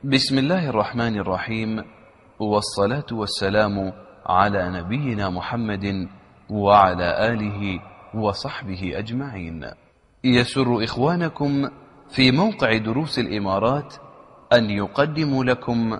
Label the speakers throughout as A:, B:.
A: بسم الله الرحمن الرحيم، والصلاة والسلام على نبينا محمد وعلى آله وصحبه أجمعين. يسر إخوانكم في موقع دروس الإمارات أن يقدموا لكم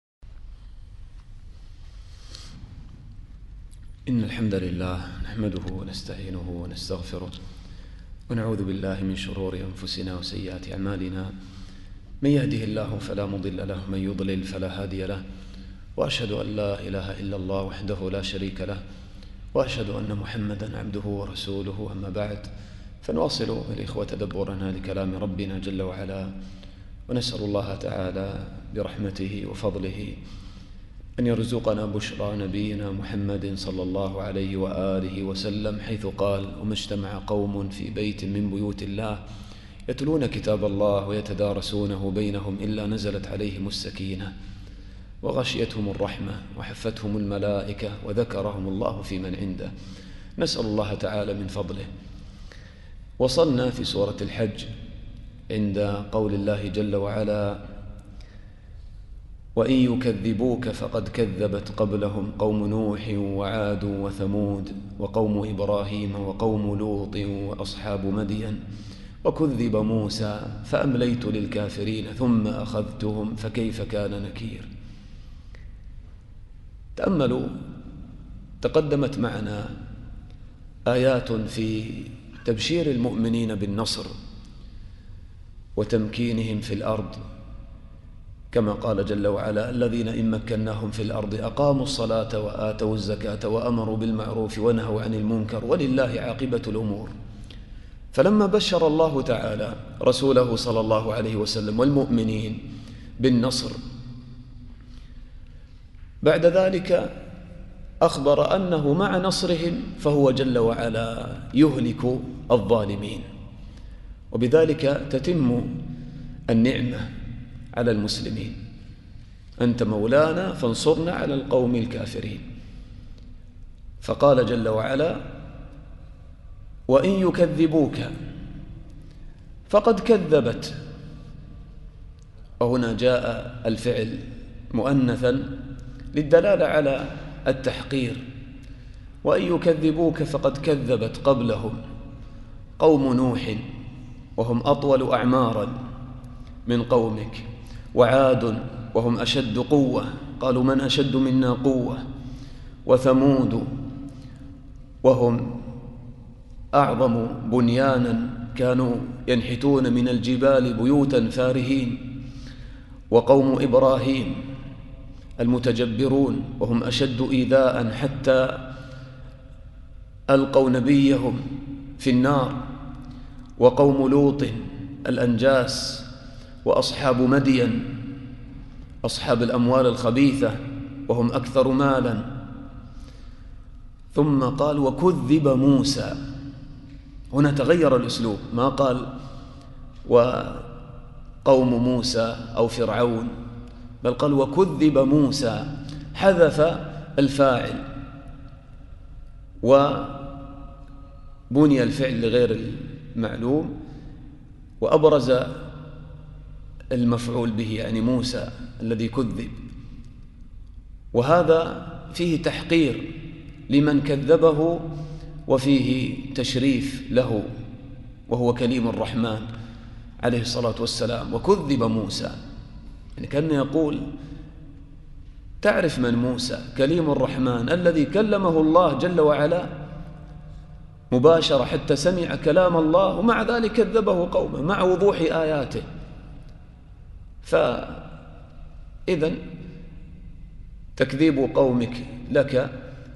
B: إن الحمد لله نحمده ونستعينه ونستغفره ونعوذ بالله من شرور أنفسنا وسيئات أعمالنا. من يهده الله فلا مضل له، من يضلل فلا هادي له، وأشهد أن لا إله إلا الله وحده لا شريك له، وأشهد أن محمدا عبده ورسوله. أما بعد، فنواصل الإخوة تدبرنا لكلام ربنا جل وعلا، ونسأل الله تعالى برحمته وفضله أن يرزقنا بشرى نبينا محمد صلى الله عليه وآله وسلم، حيث قال: وما اجتمع قوم في بيت من بيوت الله يتلون كتاب الله ويتدارسونه بينهم إلا نزلت عليهم السكينة وغشيتهم الرحمة وحفتهم الملائكة وذكرهم الله في من عنده. نسأل الله تعالى من فضله. وصلنا في سورة الحج عند قول الله جل وعلا: وإن يكذبوك فقد كذبت قبلهم قوم نوح وعاد وثمود وقوم إبراهيم وقوم لوط وأصحاب مدين وكذب موسى فأمليت للكافرين ثم أخذتهم فكيف كان نكير. تأملوا، تقدمت معنا آيات في تبشير المؤمنين بالنصر وتمكينهم في الأرض، كما قال جل وعلا: الذين إن مكناهم في الأرض أقاموا الصلاة وآتوا الزكاة وأمروا بالمعروف ونهوا عن المنكر ولله عاقبة الأمور. فلما بشر الله تعالى رسوله صلى الله عليه وسلم والمؤمنين بالنصر، بعد ذلك أخبر أنه مع نصرهم فهو جل وعلا يهلك الظالمين، وبذلك تتم النعمة على المسلمين. أنت مولانا فانصرنا على القوم الكافرين. فقال جل وعلا: وإن يكذبوك فقد كذبت، وهنا جاء الفعل مؤنثا للدلالة على التحقير. وإن يكذبوك فقد كذبت قبلهم قوم نوح وهم أطول أعمارا من قومك، وعاد وهم أشد قوة، قالوا من أشد منا قوة، وثمود وهم أعظم بنيانا كانوا ينحتون من الجبال بيوتا فارهين، وقوم إبراهيم المتجبرون وهم أشد إيذاء حتى ألقوا نبيهم في النار، وقوم لوط الأنجاس، وأصحاب مدين أصحاب الأموال الخبيثة وهم أكثر مالا. ثم قال: وكذب موسى. هنا تغير الأسلوب، ما قال وقوم موسى أو فرعون، بل قال وكذب موسى، حذف الفاعل وبني الفعل لغير المعلوم، وأبرز المفعول به يعني موسى الذي كذب. وهذا فيه تحقير لمن كذبه وفيه تشريف له، وهو كليم الرحمن عليه الصلاة والسلام. وكذب موسى، يعني كان يقول: تعرف من موسى كليم الرحمن الذي كلمه الله جل وعلا مباشرة حتى سمع كلام الله، ومع ذلك كذبه قومه مع وضوح آياته. فإذن تكذيب قومك لك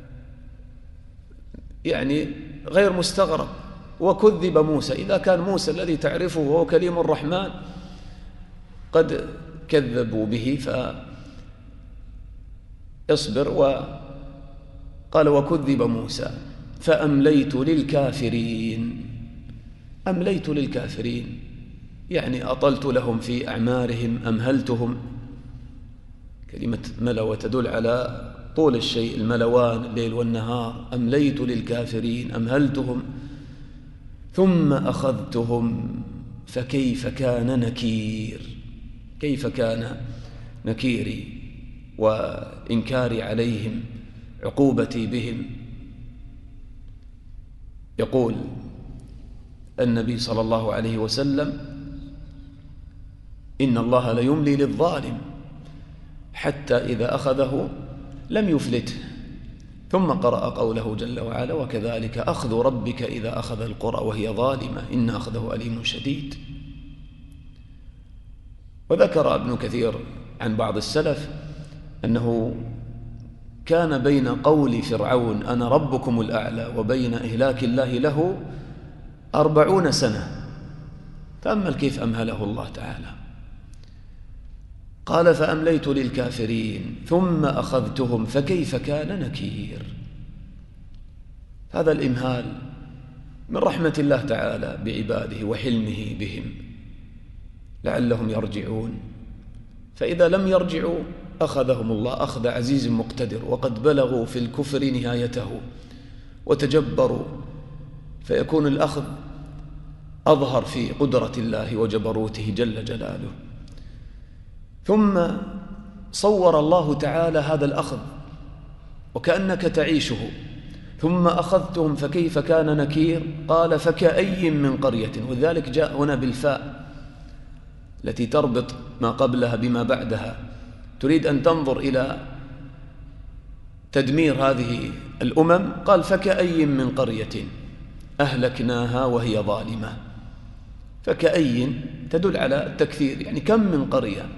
B: يعني غير مستغرب. وكذب موسى، إذا كان موسى الذي تعرفه وهو كليم الرحمن قد كذبوا به فاصبر. وقال: وكذب موسى فأمليت للكافرين. أمليت للكافرين يعني أطلت لهم في أعمارهم، أمهلتهم. كلمة ملوى تدل على طول الشيء، الملوان الليل والنهار. أمليت للكافرين، أمهلتهم، ثم أخذتهم فكيف كان نكير. كيف كان نكيري وإنكاري عليهم، عقوبتي بهم. يقول النبي صلى الله عليه وسلم: إن الله ليملي للظالم حتى إذا أخذه لم يفلته. ثم قرأ قوله جل وعلا: وكذلك أخذ ربك إذا أخذ القرى وهي ظالمة إن أخذه أليم شديد. وذكر ابن كثير عن بعض السلف أنه كان بين قول فرعون أنا ربكم الأعلى وبين إهلاك الله له 40 سنة. تأمل كيف أمهله الله تعالى. قال: فأمليت للكافرين ثم أخذتهم فكيف كان نكير. هذا الإمهال من رحمة الله تعالى بعباده وحلمه بهم لعلهم يرجعون، فإذا لم يرجعوا أخذهم الله أخذ عزيز مقتدر، وقد بلغوا في الكفر نهايته وتجبروا، فيكون الأخذ أظهر في قدرة الله وجبروته جل جلاله. ثم صور الله تعالى هذا الأخذ وكأنك تعيشه. ثم أخذتهم فكيف كان نكير. قال: فكأي من قرية، ولذلك جاء هنا بالفاء التي تربط ما قبلها بما بعدها، تريد أن تنظر إلى تدمير هذه الأمم. قال: فكأي من قرية أهلكناها وهي ظالمة. فكأي تدل على التكثير، يعني كم من قرية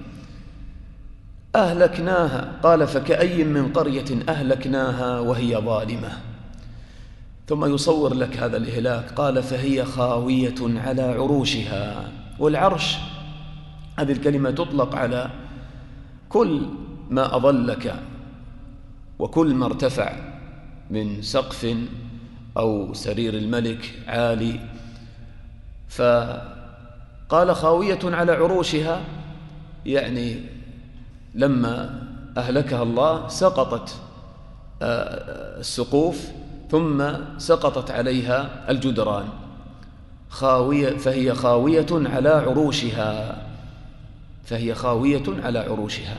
B: أهلكناها. قال: فكأي من قرية أهلكناها وهي ظالمة. ثم يصور لك هذا الإهلاك. قال: فهي خاوية على عروشها. والعرش هذه الكلمة تطلق على كل ما أظلك وكل ما ارتفع من سقف أو سرير الملك عالي. فقال: خاوية على عروشها، يعني لما أهلكها الله سقطت السقوف ثم سقطت عليها الجدران. فهي خاوية على عروشها. فهي خاوية على عروشها.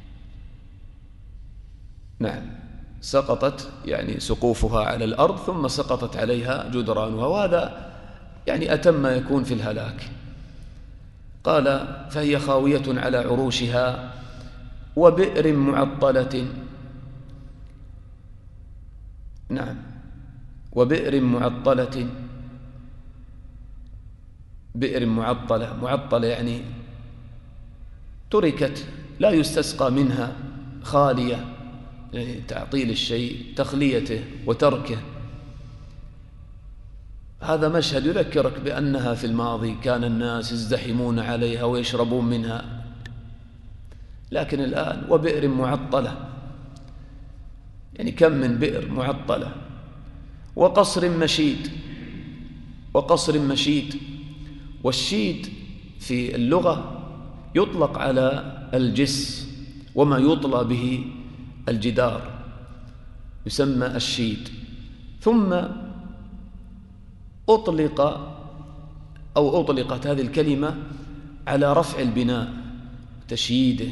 B: نعم، سقطت يعني سقوفها على الأرض ثم سقطت عليها جدرانها، وهذا يعني أتم ما يكون في الهلاك. قال: فهي خاوية على عروشها وبئر معطلة. نعم، وبئر معطلة. بئر معطلة، معطلة يعني تركت لا يستسقى منها، خالية، يعني تعطيل الشيء، تخليته وتركه. هذا مشهد يذكرك بأنها في الماضي كان الناس يزدحمون عليها ويشربون منها، لكن الآن وبئر معطلة، يعني كم من بئر معطلة. وقصر مشيد. وقصر مشيد، والشيد في اللغة يطلق على الجس وما يطلى به الجدار يسمى الشيد. ثم أطلقت هذه الكلمة على رفع البناء تشييده،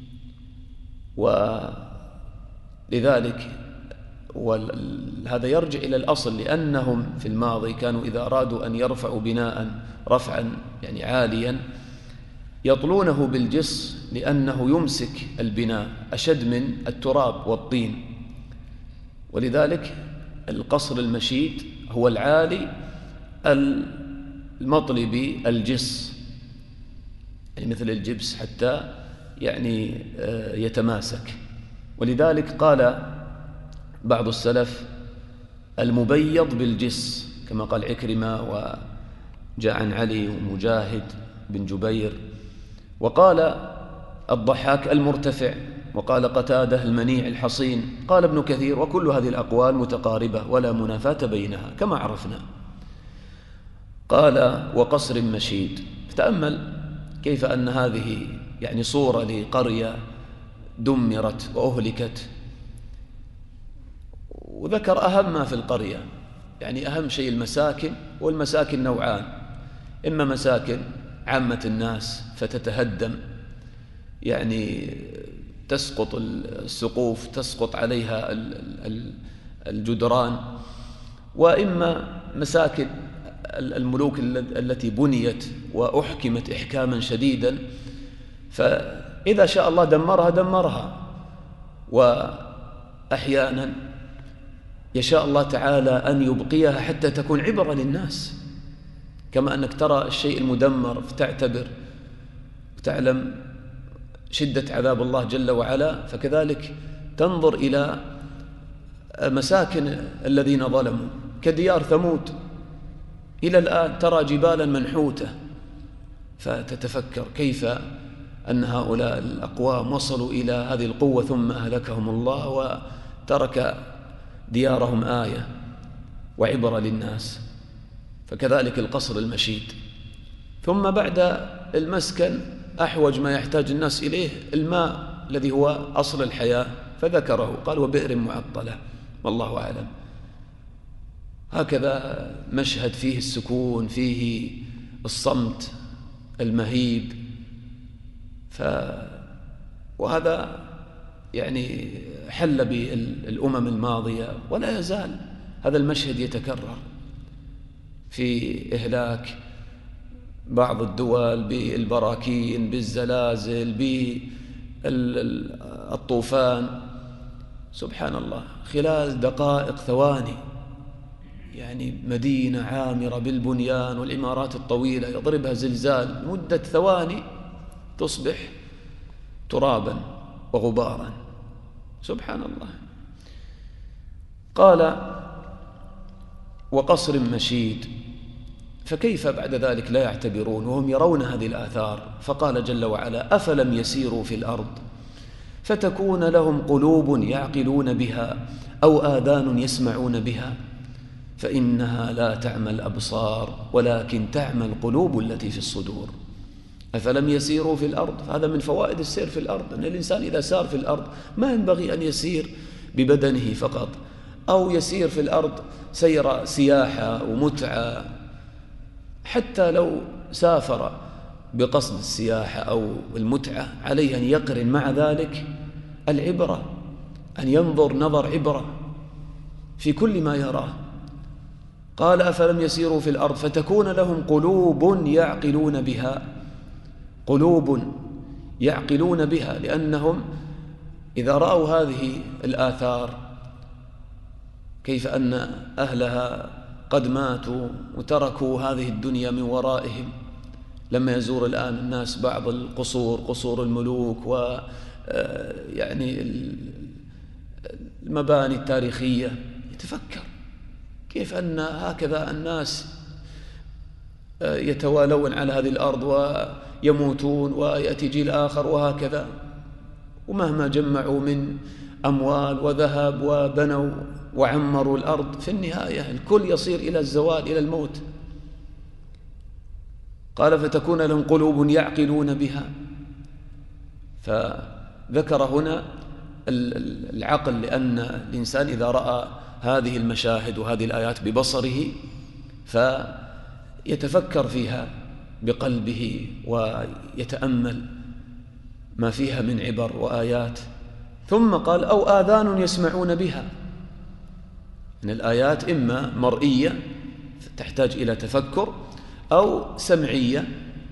B: ولذلك وهذا يرجع إلى الأصل، لأنهم في الماضي كانوا إذا أرادوا أن يرفعوا بناء رفعا يعني عاليا يطلونه بالجص، لأنه يمسك البناء أشد من التراب والطين. ولذلك القصر المشيد هو العالي المطلي بالجص، يعني مثل الجبس حتى يعني يتماسك. ولذلك قال بعض السلف المبيض بالجس، كما قال عكرمة وجاء عن علي ومجاهد بن جبير. وقال الضحاك المرتفع، وقال قتادة المنيع الحصين. قال ابن كثير وكل هذه الأقوال متقاربة ولا منافاة بينها كما عرفنا. قال وقصر مشيد. تأمل كيف أن هذه يعني صورة لقرية دمرت وأهلكت، وذكر أهم ما في القرية، يعني أهم شيء المساكن. والمساكن نوعان: إما مساكن عامة الناس فتتهدم يعني تسقط السقوف، تسقط عليها الجدران، وإما مساكن الملوك التي بنيت وأحكمت إحكاما شديدا، فإذا شاء الله دمرها. وأحيانا يشاء الله تعالى أن يبقيها حتى تكون عبرة للناس، كما أنك ترى الشيء المدمر فتعتبر وتعلم شدة عذاب الله جل وعلا، فكذلك تنظر إلى مساكن الذين ظلموا كديار ثمود. إلى الآن ترى جبالا منحوتة، فتتفكر كيف أن هؤلاء الأقوام وصلوا إلى هذه القوة ثم أهلكهم الله وترك ديارهم آية وعبرة للناس. فكذلك القصر المشيد. ثم بعد المسكن أحوج ما يحتاج الناس إليه الماء الذي هو أصل الحياة، فذكره قال وبئر معطلة، والله أعلم. هكذا مشهد فيه السكون، فيه الصمت المهيب. وهذا يعني حل بالأمم الماضية، ولا يزال هذا المشهد يتكرر في إهلاك بعض الدول بالبراكين، بالزلازل، بالطوفان. سبحان الله، خلال دقائق ثواني يعني مدينة عامرة بالبنيان والعمارات الطويلة يضربها زلزال مدة ثواني تصبح ترابا وغبارا. سبحان الله. قال وقصر مشيد، فكيف بعد ذلك لا يعتبرون وهم يرون هذه الآثار؟ فقال جل وعلا أفلم يسيروا في الأرض فتكون لهم قلوب يعقلون بها أو آذان يسمعون بها فإنها لا تعمى الأبصار ولكن تعمى القلوب التي في الصدور. أفلم يسيروا في الأرض، فهذا من فوائد السير في الأرض، أن الإنسان إذا سار في الأرض ما ينبغي أن يسير ببدنه فقط، أو يسير في الأرض سير سياحة ومتعة. حتى لو سافر بقصد السياحة أو المتعة عليه أن يقرن مع ذلك العبرة، أن ينظر نظر عبرة في كل ما يراه. قال أفلم يسيروا في الأرض فتكون لهم قلوب يعقلون بها، قلوب يعقلون بها، لأنهم إذا رأوا هذه الآثار كيف أن أهلها قد ماتوا وتركوا هذه الدنيا من ورائهم. لما يزور الآن الناس بعض القصور، قصور الملوك ويعني المباني التاريخية، يتفكر كيف أن هكذا الناس يتوالون على هذه الأرض ويموتون ويأتي جيل آخر وهكذا، ومهما جمعوا من أموال وذهب وبنوا وعمروا الأرض في النهاية الكل يصير إلى الزوال، إلى الموت. قال فتكون لهم قلوب يعقلون بها، فذكر هنا العقل، لأن الإنسان إذا رأى هذه المشاهد وهذه الآيات ببصره فيتفكر فيها بقلبه ويتأمل ما فيها من عبر وآيات. ثم قال أو آذان يسمعون بها، من الآيات إما مرئية تحتاج إلى تفكر، أو سمعية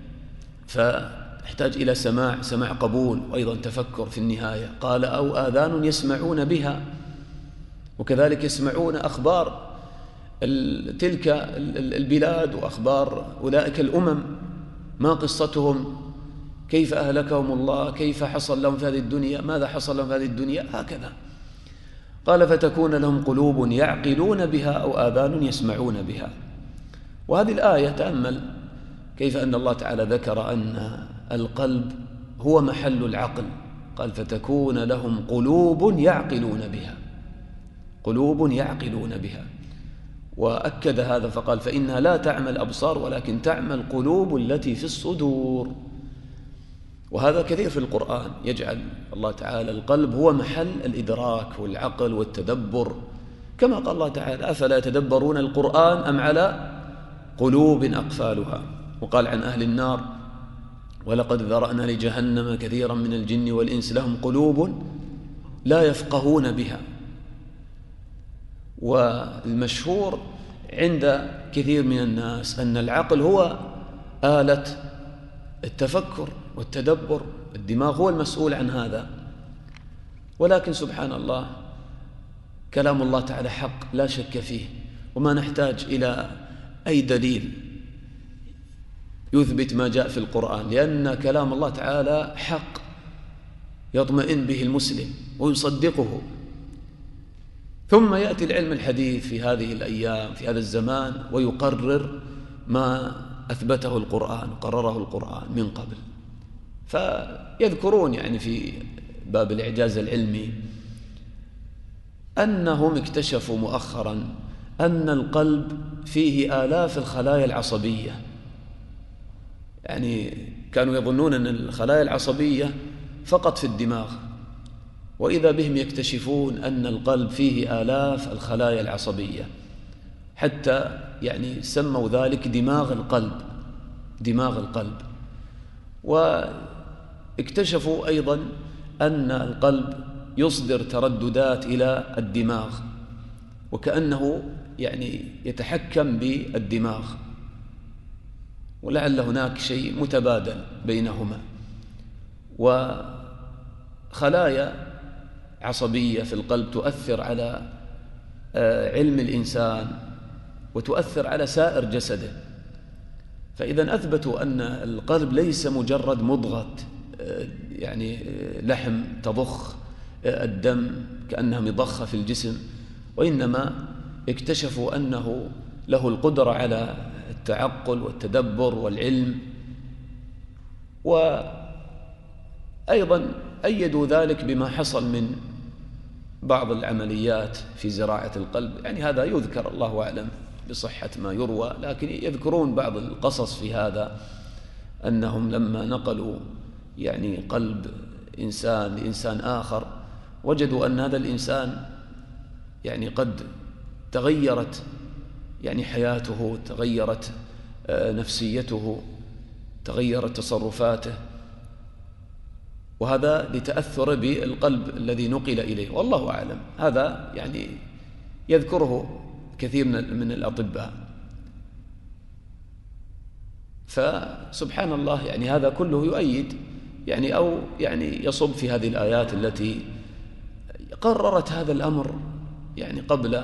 B: فتحتاج إلى سماع قبول وأيضا تفكر في النهاية. قال أو آذان يسمعون بها، وكذلك يسمعون أخبار تلك البلاد وأخبار أولئك الأمم، ما قصتهم، كيف أهلكهم الله، كيف حصل لهم في هذه الدنيا، ماذا حصل لهم في هذه الدنيا، هكذا. قال فتكون لهم قلوب يعقلون بها أو آذان يسمعون بها. وهذه الآية تأمل كيف أن الله تعالى ذكر أن القلب هو محل العقل. قال فتكون لهم قلوب يعقلون بها، قلوب يعقلون بها، وأكد هذا فقال فإنها لا تعمى الأبصار ولكن تعمى القلوب التي في الصدور. وهذا كثير في القرآن، يجعل الله تعالى القلب هو محل الإدراك والعقل والتدبر، كما قال الله تعالى أفلا يتدبرون القرآن أم على قلوب أقفالها. وقال عن أهل النار ولقد ذرأنا لجهنم كثيرا من الجن والإنس لهم قلوب لا يفقهون بها. والمشهور عند كثير من الناس أن العقل هو آلة التفكر والتدبر، الدماغ هو المسؤول عن هذا. ولكن سبحان الله كلام الله تعالى حق لا شك فيه، وما نحتاج إلى أي دليل يثبت ما جاء في القرآن، لأن كلام الله تعالى حق يطمئن به المسلم ويصدقه. ثم يأتي العلم الحديث في هذه الأيام في هذا الزمان ويقرر ما أثبته القرآن قرره القرآن من قبل. فيذكرون يعني في باب الإعجاز العلمي أنهم اكتشفوا مؤخرا أن القلب فيه آلاف الخلايا العصبية. يعني كانوا يظنون أن الخلايا العصبية فقط في الدماغ، وإذا بهم يكتشفون أن القلب فيه آلاف الخلايا العصبية، حتى يعني سموا ذلك دماغ القلب، دماغ القلب. واكتشفوا أيضا أن القلب يصدر ترددات إلى الدماغ، وكأنه يعني يتحكم بالدماغ، ولعل هناك شيء متبادل بينهما. وخلايا عصبية في القلب تؤثر على علم الإنسان وتؤثر على سائر جسده. فإذا أثبتوا أن القلب ليس مجرد مضغة يعني لحم تضخ الدم كأنها مضخة في الجسم، وإنما اكتشفوا أنه له القدرة على التعقل والتدبر والعلم. وأيضا أيدوا ذلك بما حصل من بعض العمليات في زراعة القلب، يعني هذا يذكر الله أعلم بصحة ما يروى، لكن يذكرون بعض القصص في هذا أنهم لما نقلوا يعني قلب إنسان لإنسان آخر وجدوا أن هذا الإنسان يعني قد تغيرت يعني حياته، تغيرت نفسيته، تغيرت تصرفاته، وهذا لتأثر بالقلب الذي نقل إليه، والله أعلم. هذا يعني يذكره كثير من الأطباء. فسبحان الله يعني هذا كله يؤيد يعني أو يعني يصب في هذه الآيات التي قررت هذا الأمر يعني قبل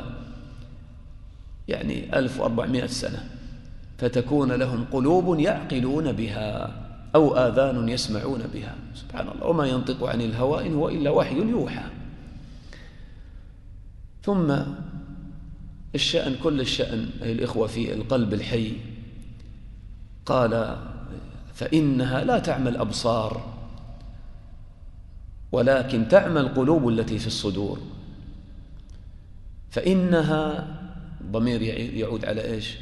B: يعني 1400 سنة، فتكون لهم قلوب يعقلون بها أو آذان يسمعون بها. سبحان الله، وما ينطق عن الهوى إن هو إلا وحي يوحى. ثم الشأن كل الشأن أي الإخوة في القلب الحي، قال فإنها لا تعمى الأبصار ولكن تعمى القلوب التي في الصدور. فإنها ضمير يعود على إيش؟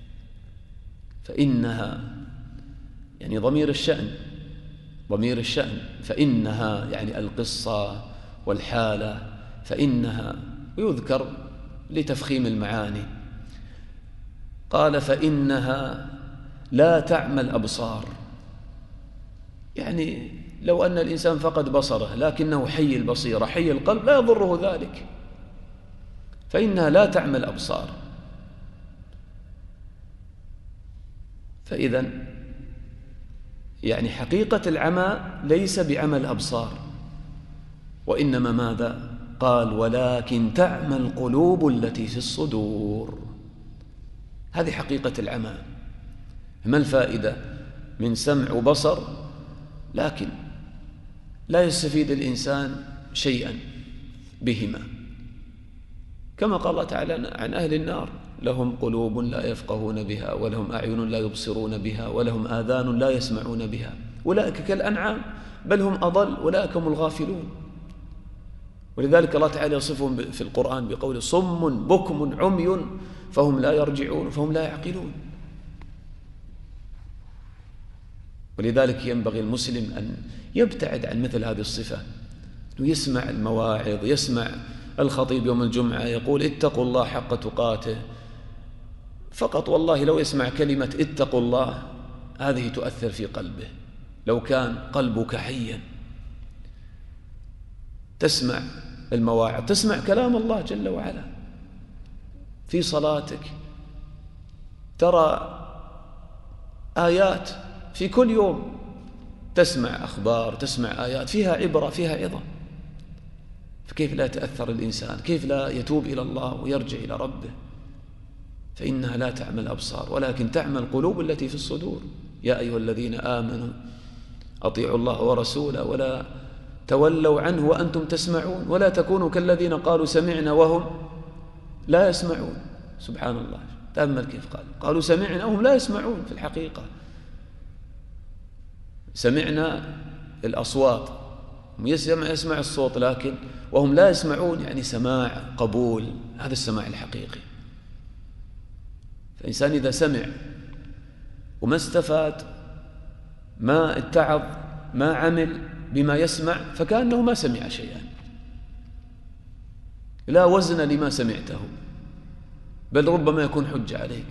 B: فإنها يعني ضمير الشأن، ضمير الشأن. فإنها يعني القصة والحالة، فإنها ويذكر لتفخيم المعاني. قال فإنها لا تعمى الأبصار، يعني لو أن الإنسان فقد بصره لكنه حي البصيرة حي القلب لا يضره ذلك. فإنها لا تعمى الأبصار. فإذا يعني حقيقة العمى ليس بعمى الأبصار، وإنما ماذا؟ قال ولكن تعمى القلوب التي في الصدور. هذه حقيقة العمى. ما الفائدة من سمع وبصر لكن لا يستفيد الإنسان شيئا بهما؟ كما قال الله تعالى عن أهل النار لهم قلوب لا يفقهون بها ولهم أعين لا يبصرون بها ولهم آذان لا يسمعون بها أولئك كالأنعام بل هم أضل أولئك هم الغافلون. ولذلك الله تعالى يصفهم في القرآن بقول صم بكم عمي فهم لا يرجعون فهم لا يعقلون. ولذلك ينبغي المسلم أن يبتعد عن مثل هذه الصفة، يسمع المواعظ، يسمع الخطيب يوم الجمعة يقول اتقوا الله حق تقاته فقط، والله لو يسمع كلمة اتقوا الله هذه تؤثر في قلبه لو كان قلبك حيا تسمع المواعظ، تسمع كلام الله جل وعلا في صلاتك، ترى آيات في كل يوم، تسمع أخبار، تسمع آيات فيها عبرة، فيها عظة، فكيف لا يتأثر الإنسان؟ كيف لا يتوب إلى الله ويرجع إلى ربه؟ فإنها لا تعمى الأبصار ولكن تعمى القلوب التي في الصدور. يا أيها الذين آمنوا أطيعوا الله ورسوله ولا تولوا عنه وأنتم تسمعون ولا تكونوا كالذين قالوا سمعنا وهم لا يسمعون. سبحان الله، تأمل كيف قالوا سمعنا وهم لا يسمعون. في الحقيقة سمعنا الأصوات، يسمع الصوت لكن وهم لا يسمعون، يعني سماع قبول، هذا السماع الحقيقي. فالإنسان إذا سمع وما استفاد، ما اتعظ، ما عمل بما يسمع، فكأنه ما سمع شيئا، لا وزن لما سمعته، بل ربما يكون حجة عليك.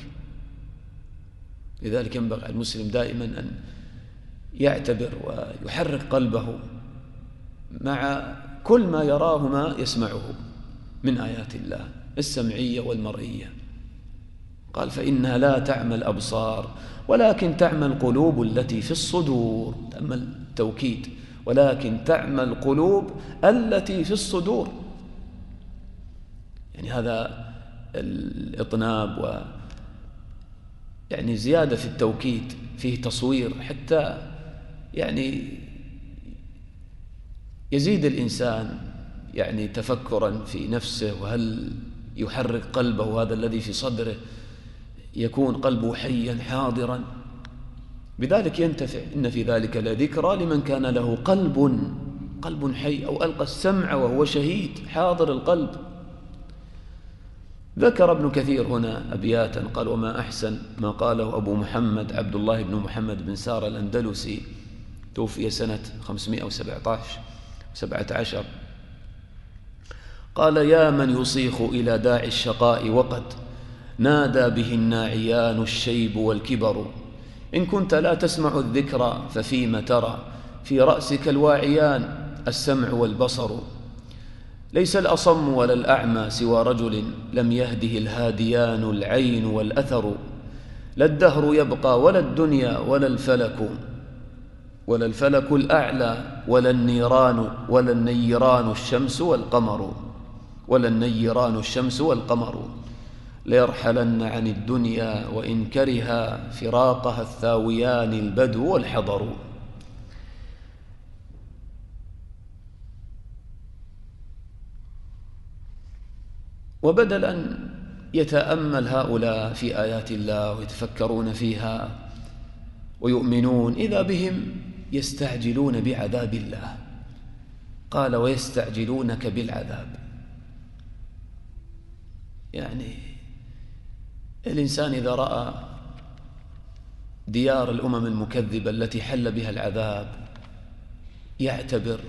B: لذلك ينبغي على المسلم دائما أن يعتبر ويحرك قلبه مع كل ما يراه ما يسمعه من آيات الله السمعية والمرئية. قال فإنها لا تعمى الأبصار ولكن تعمى القلوب التي في الصدور. تأمل التوكيد، ولكن تعمى القلوب التي في الصدور، يعني هذا الإطناب يعني زيادة في التوكيد، فيه تصوير حتى يعني يزيد الإنسان يعني تفكرا في نفسه، وهل يحرك قلبه هذا الذي في صدره، يكون قلبه حيا حاضرا، بذلك ينتفع. إن في ذلك لذكرى لمن كان له قلب حي، أو ألقى السمع وهو شهيد حاضر القلب. ذكر ابن كثير هنا أبياتا، قال وما أحسن ما قاله أبو محمد عبد الله بن محمد بن سار الأندلسي، توفي سنة 517. قال يا من يصيخ إلى داعي الشقاء وقد نادى به الناعيان الشيب والكبر، إن كنت لا تسمع الذكر ففيما ترى في رأسك الواعيان السمع والبصر. ليس الأصم ولا الأعمى سوى رجل لم يهده الهاديان العين والأثر. لا الدهر يبقى ولا الدنيا ولا الفلك الأعلى ولا النيران الشمس والقمر. ليرحلن عن الدنيا وإن كرها فراقها الثاويان البدو والحضر. وبدل أن يتأمل هؤلاء في آيات الله ويتفكرون فيها ويؤمنون، إذا بهم يستعجلون بعذاب الله. قال ويستعجلونك بالعذاب، يعني الإنسان إذا رأى ديار الأمم المكذبة التي حل بها العذاب يعتبر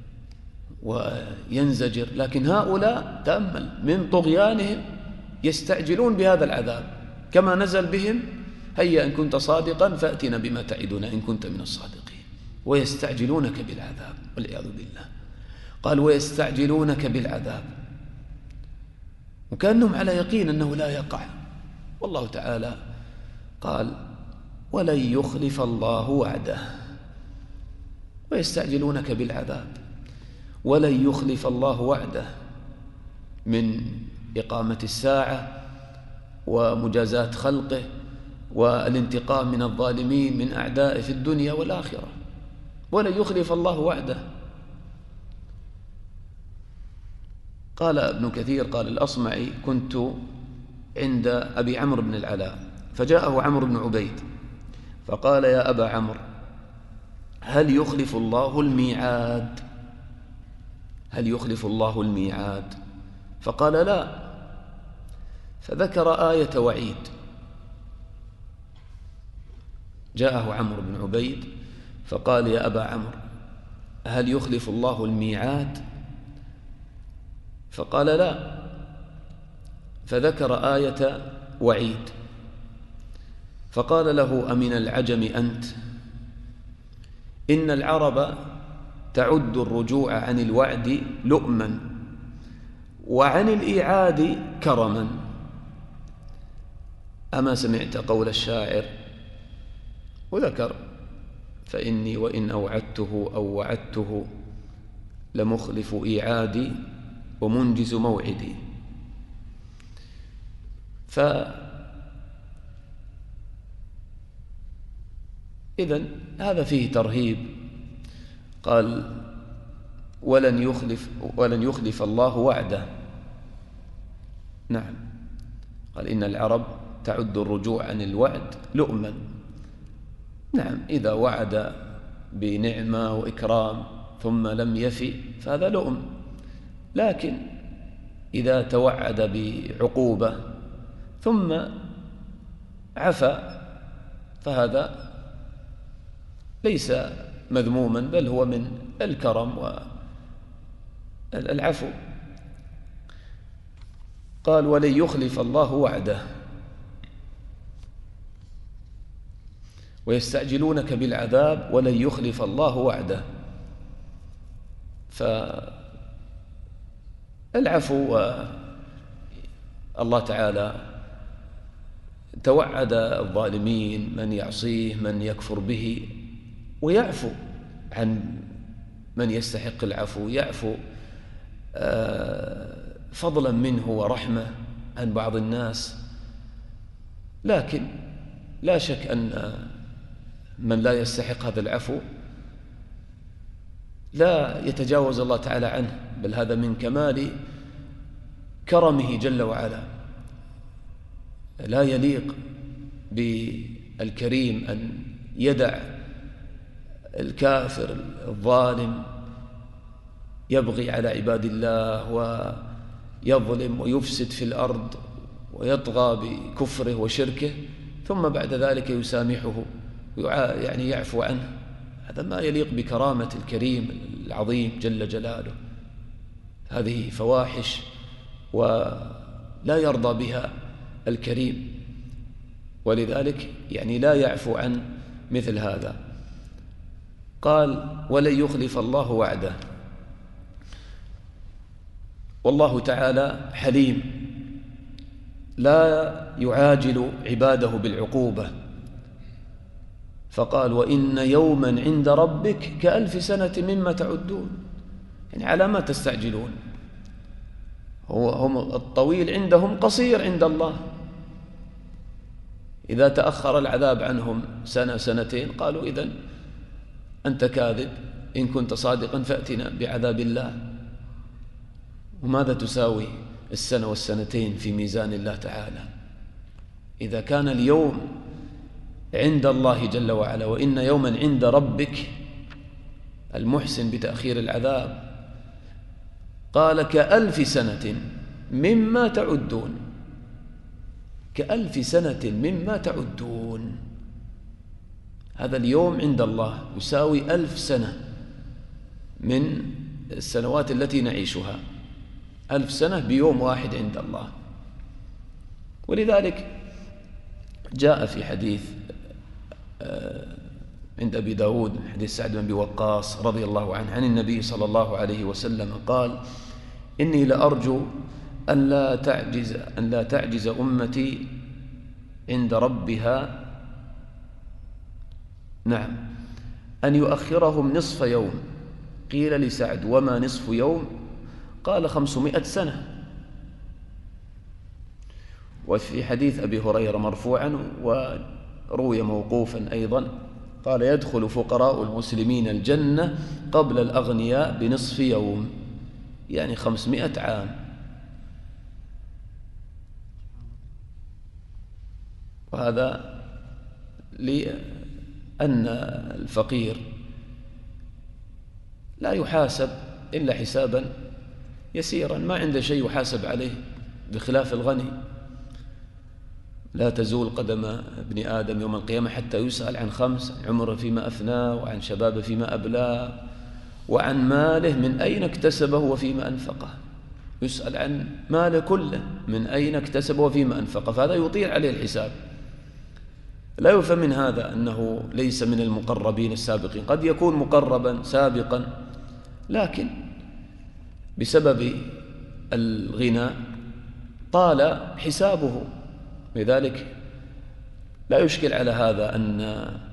B: وينزجر، لكن هؤلاء تأمل من طغيانهم يستعجلون بهذا العذاب كما نزل بهم. هيا إن كنت صادقا فأتنا بما تعدنا إن كنت من الصادقين. ويستعجلونك بالعذاب والعياذ بالله. قال ويستعجلونك بالعذاب، وكأنهم على يقين أنه لا يقع. والله تعالى قال ولن يخلف الله وعده. ويستعجلونك بالعذاب، ولن يخلف الله وعده، من إقامة الساعة ومجازات خلقه والانتقام من الظالمين من أعدائه في الدنيا والآخرة. ولن يخلف الله وعده. قال ابن كثير قال الأصمعي كنت عند أبي عمرو بن العلاء فجاءه عمرو بن عبيد فقال يا أبا عمرو هل يخلف الله الميعاد؟ هل يخلف الله الميعاد؟ فقال لا، فذكر آية وعيد. جاءه عمرو بن عبيد فقال يا أبا عمرو هل يخلف الله الميعاد؟ فقال لا، فذكر آية وعيد. فقال له أمن العجم أنت إن العرب تعد الرجوع عن الوعد لؤما وعن الإيعاد كرما. أما سمعت قول الشاعر؟ وذكر: فإني وإن أوعدته أو وعدته لمخلف إيعادي ومنجز موعدي. إذن هذا فيه ترهيب. قال: ولن يخلف الله وعده. نعم، قال: إن العرب تعد الرجوع عن الوعد لؤما. نعم، إذا وعد بنعمة وإكرام ثم لم يفي فهذا لؤم، لكن إذا توعد بعقوبة ثم عفا فهذا ليس مذموما، بل هو من الكرم والعفو. قال: ولن يخلف الله وعده ويستعجلونك بالعذاب ولن يخلف الله وعده. فالعفو، الله تعالى توعد الظالمين من يعصيه من يكفر به، ويعفو عن من يستحق العفو، يعفو فضلا منه ورحمة عن بعض الناس. لكن لا شك أن من لا يستحق هذا العفو لا يتجاوز الله تعالى عنه، بل هذا من كمال كرمه جل وعلا. لا يليق بالكريم أن يدع الكافر الظالم يبغي على عباد الله ويظلم ويفسد في الأرض ويطغى بكفره وشركه، ثم بعد ذلك يسامحه يعني يعفو عنه. هذا ما يليق بكرامة الكريم العظيم جل جلاله. هذه فواحش ولا يرضى بها الكريم، ولذلك يعني لا يعفو عن مثل هذا. قال: ولن يخلف الله وعده. والله تعالى حليم لا يعاجل عباده بالعقوبة، فقال: وإن يوما عند ربك كألف سنة مما تعدون. يعني على ما تستعجلون؟ هم الطويل عندهم قصير عند الله. إذا تأخر العذاب عنهم سنة سنتين قالوا: إذن أنت كاذب، إن كنت صادقا فأتنا بعذاب الله. وماذا تساوي السنة والسنتين في ميزان الله تعالى؟ إذا كان اليوم عند الله جل وعلا وإن يوما عند ربك، المحسن بتأخير العذاب قال: كألف سنة مما تعدون. كألف سنة مما تعدون. هذا اليوم عند الله يساوي 1000 سنة من السنوات التي نعيشها. 1000 سنة بيوم واحد عند الله. ولذلك جاء في حديث عند أبي داود حديث سعد بن أبي وقاص رضي الله عنه عن النبي صلى الله عليه وسلم قال: إني لأرجو أن لا تعجز أمتي عند ربها، نعم، أن يؤخرهم نصف يوم. قيل لسعد: وما نصف يوم؟ قال: 500 سنة. وفي حديث أبي هريرة مرفوعا وروي موقوفا أيضا قال: يدخل فقراء المسلمين الجنة قبل الأغنياء بنصف يوم، يعني 500 عام. وهذا لأن الفقير لا يحاسب إلا حسابا يسيرا، ما عنده شيء يحاسب عليه، بخلاف الغني. لا تزول قدم ابن آدم يوم القيامة حتى يسأل عن 5: عن عمره فيما أفناه، وعن شبابه فيما أبلاه، وعن ماله من أين اكتسبه وفيما أنفقه. يسأل عن ماله كله من أين اكتسبه وفيما أنفقه، فهذا يطيل عليه الحساب. لا يفهم من هذا أنه ليس من المقربين السابقين، قد يكون مقربا سابقا لكن بسبب الغنى طال حسابه. لذلك لا يشكل على هذا أن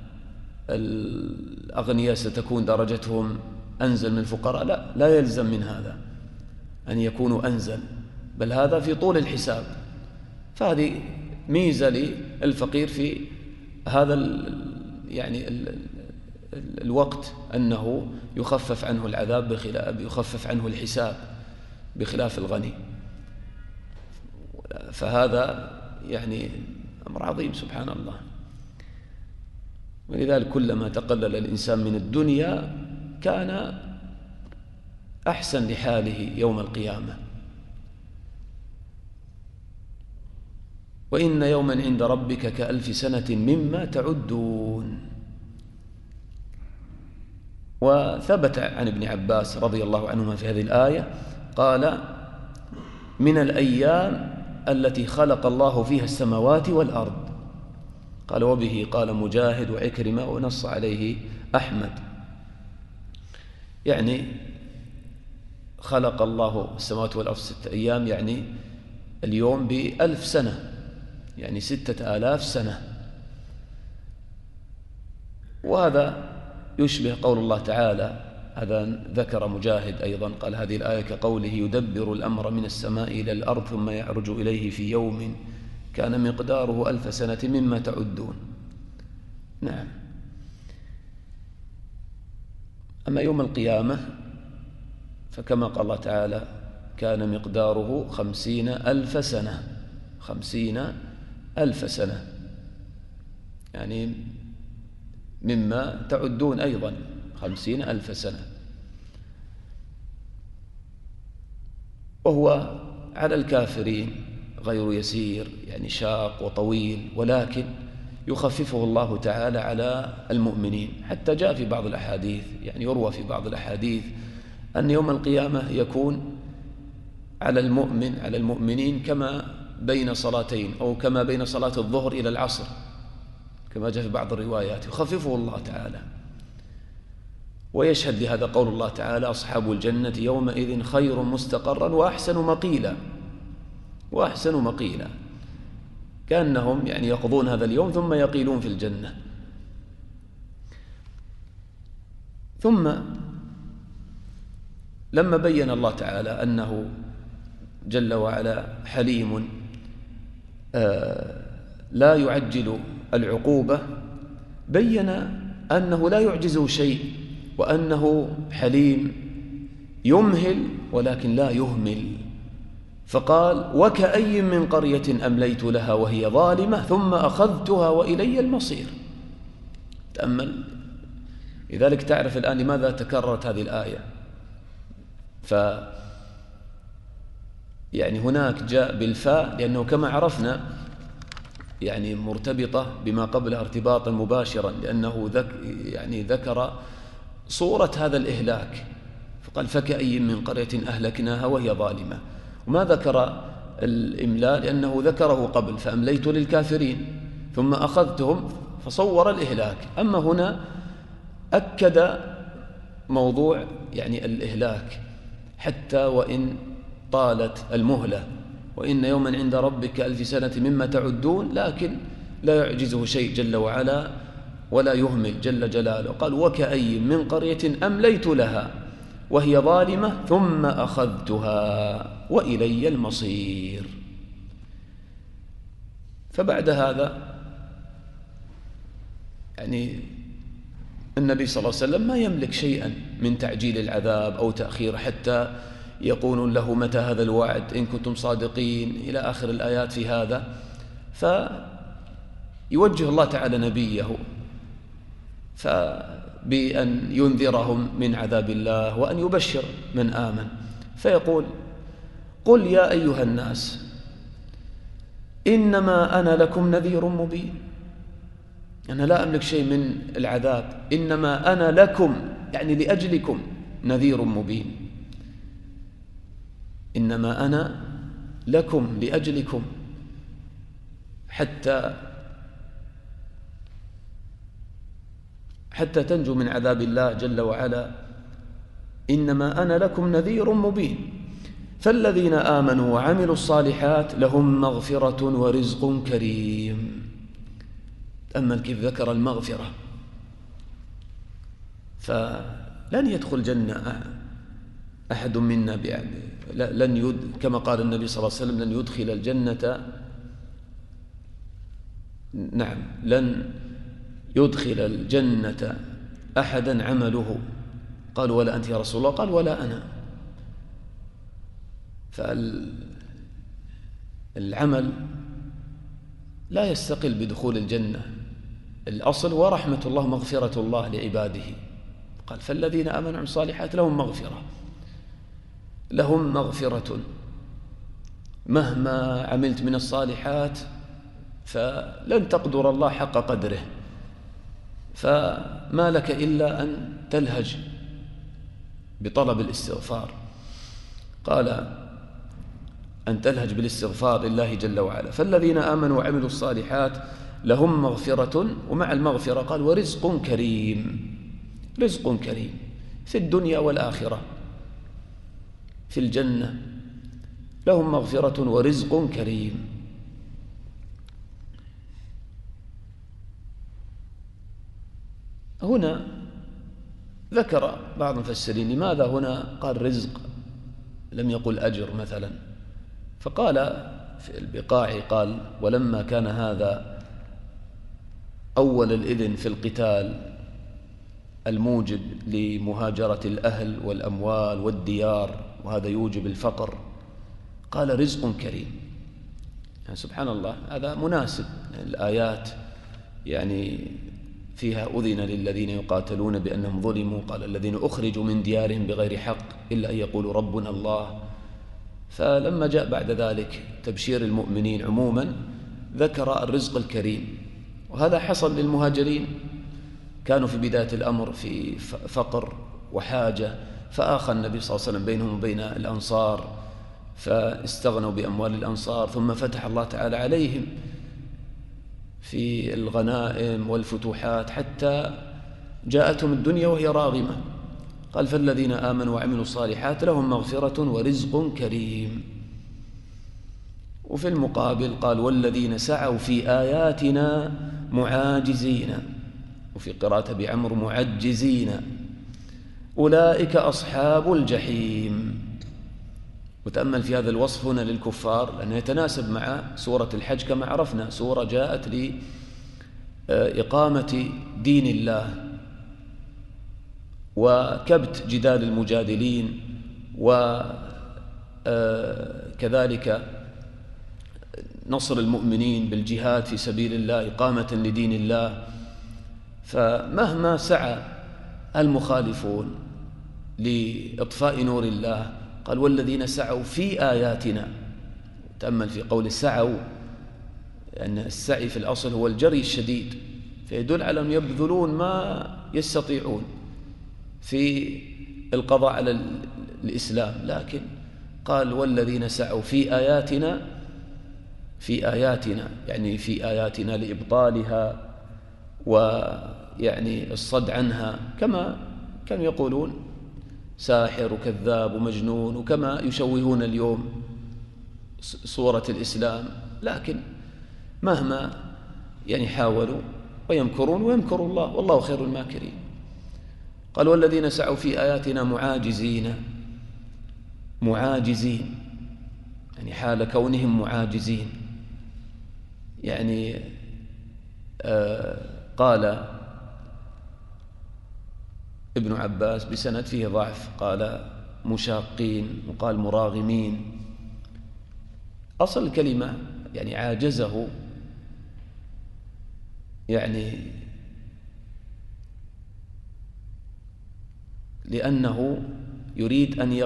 B: الأغنياء ستكون درجتهم أنزل من الفقراء، لا يلزم من هذا أن يكونوا أنزل، بل هذا في طول الحساب. فهذه ميزة للفقير في هذا الوقت، أنه يخفف عنه العذاب يخفف عنه الحساب بخلاف الغني. فهذا أمر عظيم سبحان الله. ولذلك كلما تقلل الإنسان من الدنيا كان أحسن لحاله يوم القيامة. وإن يوما عند ربك كألف سنة مما تعدون. وثبت عن ابن عباس رضي الله عنهما في هذه الآية قال: من الأيام التي خلق الله فيها السماوات والأرض. قال: وبه قال مجاهد وعكرمة ونص عليه أحمد. خلق الله السماوات والأرض 6 أيام، اليوم ب1000 سنة، 6000 سنة. وهذا يشبه قول الله تعالى، هذا ذكر مجاهد أيضا، قال: هذه الآية كقوله: يدبر الأمر من السماء إلى الأرض ثم يعرج إليه في يوم كان مقداره 1000 سنة مما تعدون. نعم. أما يوم القيامة فكما قال الله تعالى: كان مقداره 50,000 سنة. 50,000 سنة مما تعدون أيضا 50,000 سنة. وهو على الكافرين غير يسير، شاق وطويل، ولكن يخففه الله تعالى على المؤمنين. حتى جاء في بعض الأحاديث، يروى في بعض الأحاديث أن يوم القيامة يكون على المؤمنين كما بين صلاتين، أو كما بين صلاة الظهر إلى العصر، كما جاء في بعض الروايات، يخففه الله تعالى. ويشهد لهذا قول الله تعالى: أصحاب الجنة يومئذ خير مستقرا وأحسن مقيلا. كأنهم يقضون هذا اليوم ثم يقيلون في الجنة. ثم لما بين الله تعالى أنه جل وعلا حليم لا يعجل العقوبة، بين أنه لا يعجزه شيء، وأنه حليم يمهل ولكن لا يهمل. فقال: وكأي من قرية أمليت لها وهي ظالمة ثم أخذتها وإلي المصير. تأمل. لذلك تعرف الآن لماذا تكررت هذه الآية. هناك جاء بالفاء لأنه كما عرفنا مرتبطة بما قبلها ارتباطا مباشرا، لأنه ذكر صورة هذا الإهلاك، فقال: فكأي من قرية أهلكناها وهي ظالمة. وما ذكر الإملاء لأنه ذكره قبل، فأمليت للكافرين ثم أخذتهم، فصور الإهلاك. أما هنا أكد موضوع الإهلاك، حتى وإن طالت المهلة. وإن يوما عند ربك 1000 سنة مما تعدون، لكن لا يعجزه شيء جل وعلا ولا يهمل جل جلاله. قال: وكأي من قرية أمليت لها وهي ظالمة ثم أخذتها وإلي المصير. فبعد هذا النبي صلى الله عليه وسلم ما يملك شيئا من تعجيل العذاب أو تأخير، حتى يقولون له: متى هذا الوعد إن كنتم صادقين، إلى آخر الآيات في هذا. فيوجه الله تعالى نبيه بأن ينذرهم من عذاب الله وأن يبشر من آمن، فيقول: قل يا أيها الناس إنما أنا لكم نذير مبين. أنا لا أملك شيء من العذاب، إنما أنا لكم لأجلكم نذير مبين. إنما أنا لكم لأجلكم، حتى حتى تنجو من عذاب الله جل وعلا. إنما أنا لكم نذير مبين. فالذين آمنوا وعملوا الصالحات لهم مغفرة ورزق كريم. تأمل كيف ذكر المغفرة. فلن يدخل جنة أحد منا كما قال النبي صلى الله عليه وسلم: لن يدخل الجنة لن يدخل الجنة أحدا عمله. قال: ولا أنت يا رسول الله؟ قال: ولا أنا. فالعمل لا يستقل بدخول الجنة. الأصل ورحمة الله مغفرة الله لعباده. قال: فالذين آمنوا وعملوا الصالحات لهم مغفرة. مهما عملت من الصالحات فلن تقدر الله حق قدره، فما لك إلا أن تلهج بطلب الاستغفار. قال: أن تلهج بالاستغفار لله جل وعلا. فالذين آمنوا وعملوا الصالحات لهم مغفرة، ومع المغفرة قال: ورزق كريم. رزق كريم في الدنيا والآخرة. في الجنة لهم مغفرة ورزق كريم. هنا ذكر بعض المفسرين لماذا هنا قال رزق لم يقل أجر مثلا. فقال في البقاع قال: ولما كان هذا أول الإذن في القتال الموجب لمهاجرة الأهل والأموال والديار، وهذا يوجب الفقر، قال: رزق كريم. يعني سبحان الله، هذا مناسب. الآيات يعني فيها أذن للذين يقاتلون بأنهم ظلموا. قال: الذين أخرجوا من ديارهم بغير حق إلا أن يقولوا ربنا الله. فلما جاء بعد ذلك تبشير المؤمنين عموما ذكر الرزق الكريم. وهذا حصل للمهاجرين، كانوا في بداية الأمر في فقر وحاجة، فآخى النبي صلى الله عليه وسلم بينهم وبين الأنصار، فاستغنوا بأموال الأنصار، ثم فتح الله تعالى عليهم في الغنائم والفتوحات حتى جاءتهم الدنيا وهي راغمة. قال: فالذين آمنوا وعملوا الصالحات لهم مغفرة ورزق كريم. وفي المقابل قال: والذين سعوا في آياتنا معاجزين، وفي قراءة بعمر معجزين، أولئك أصحاب الجحيم. وتأمل في هذا الوصف هنا للكفار، لأنه يتناسب مع سورة الحج. كما عرفنا سورة جاءت لإقامة دين الله وكبت جدال المجادلين، وكذلك نصر المؤمنين بالجهاد في سبيل الله إقامة لدين الله. فمهما سعى المخالفون لإطفاء نور الله، قال: والذين سعوا في آياتنا. تأمل في قول سعوا، أن السعي في الأصل هو الجري الشديد، فيدل على أن يبذلون ما يستطيعون في القضاء على الإسلام. لكن قال: والذين سعوا في آياتنا، يعني في آياتنا لإبطالها ويعني الصد عنها، كما كانوا يقولون ساحر وكذاب ومجنون، وكما يشوهون اليوم صورة الإسلام. لكن مهما يعني حاولوا ويمكرون ويمكر الله والله خير الماكرين. قال: والذين سعوا في آياتنا معاجزين، يعني حال كونهم معاجزين. يعني قال ابن عباس بسند فيه ضعف، قال مشاقين وقال مراغمين. أصل الكلمة يعني عاجزه، يعني لأنه يريد أن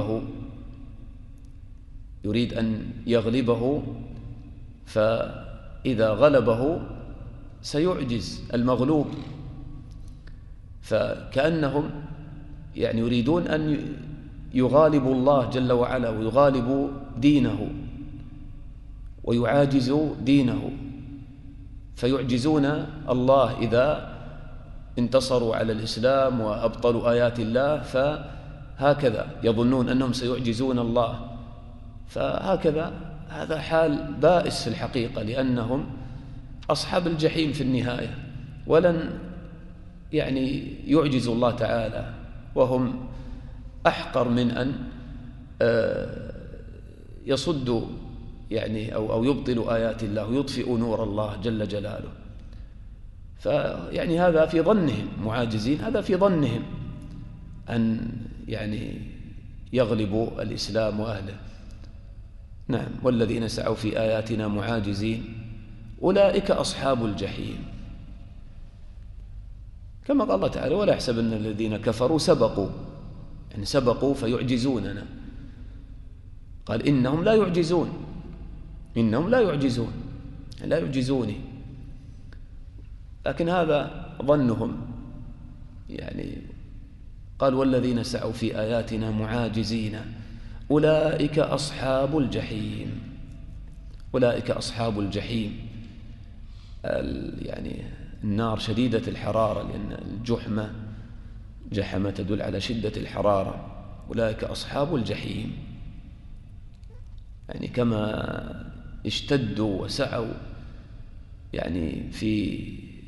B: يغلبه، فإذا غلبه سيعجز المغلوب. فكأنهم يعني يريدون أن يغالبوا الله جل وعلا ويغالبوا دينه ويعاجزوا دينه، فيعجزون الله إذا انتصروا على الإسلام وأبطلوا آيات الله فهكذا يظنون أنهم سيعجزون الله، فهكذا هذا حال بائس في الحقيقة، لأنهم أصحاب الجحيم في النهاية، ولن يعجزوا الله تعالى، وهم أحقر من أن يصدوا أو يبطلوا آيات الله ويطفئوا نور الله جل جلاله. هذا في ظنهم معاجزين، هذا في ظنهم أن يغلبوا الإسلام وأهله. نعم، والذين سعوا في آياتنا معاجزين أولئك أصحاب الجحيم، كما قال الله تعالى: ولا يحسبن الذين كفروا سبقوا، سبقوا فيعجزوننا. قال: إنهم لا يعجزون، إنهم لا يعجزون، لا يعجزوني. لكن هذا ظنهم. قال: والذين سعوا في آياتنا معاجزين أولئك أصحاب الجحيم. أولئك أصحاب الجحيم، النار شديدة الحرارة، لأن جحمة تدل على شدة الحرارة. أولئك أصحاب الجحيم، كما اشتدوا وسعوا في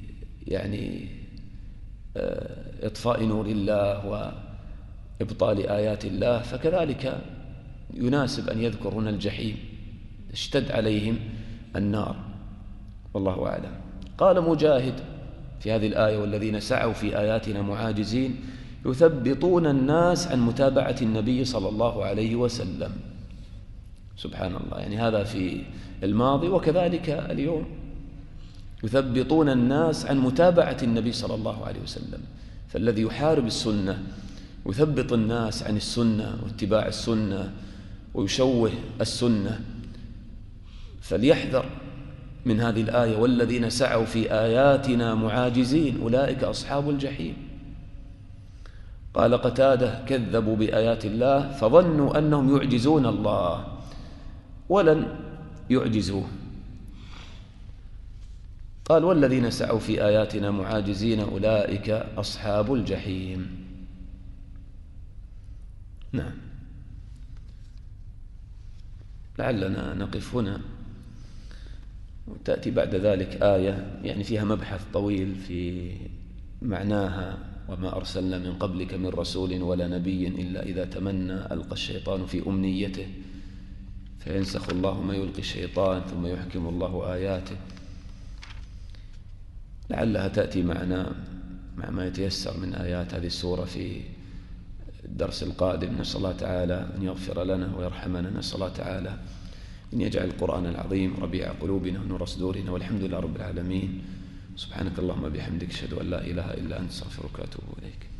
B: إطفاء نور الله وإبطال آيات الله، فكذلك يناسب أن يذكر هنا الجحيم، اشتد عليهم النار، والله أعلم. قال مجاهد في هذه الآية: والذين سعوا في آياتنا معاجزين يثبطون الناس عن متابعة النبي صلى الله عليه وسلم. سبحان الله، هذا في الماضي وكذلك اليوم، يثبطون الناس عن متابعة النبي صلى الله عليه وسلم. فالذي يحارب السنة ويثبط الناس عن السنة واتباع السنة ويشوه السنة فليحذر من هذه الآية: والذين سعوا في آياتنا معاجزين أولئك أصحاب الجحيم. قال قتادة: كذبوا بآيات الله فظنوا أنهم يعجزون الله ولن يعجزوه. قال: والذين سعوا في آياتنا معاجزين أولئك أصحاب الجحيم. نعم، لعلنا نقف هنا، وتأتي بعد ذلك آية فيها مبحث طويل في معناها: وما أرسلنا من قبلك من رسول ولا نبي إلا إذا تمنى ألقى الشيطان في أمنيته فينسخ الله ما يلقي الشيطان ثم يحكم الله آياته. لعلها تأتي معنا مع ما يتيسر من آيات هذه السورة في الدرس القادم. نسأل الله تعالى أن يغفر لنا ويرحمنا، نسأل الله تعالى أن يجعل القرآن العظيم ربيع قلوبنا ونور صدورنا، والحمد لله رب العالمين. سبحانك اللهم بحمدك، أشهد أن لا إله إلا أنت، أستغفرك وأتوب إليك.